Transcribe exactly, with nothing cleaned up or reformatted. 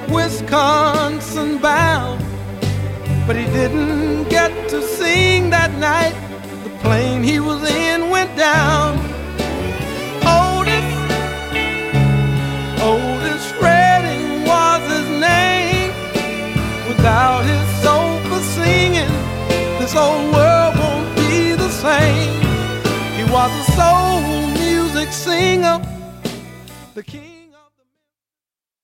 Wisconsin bound, but he didn't get to sing that night. The plane he was in went down. Otis, Otis Redding was his name. Without his soul for singing, this old world won't be the same. He was a soul music singer, the king.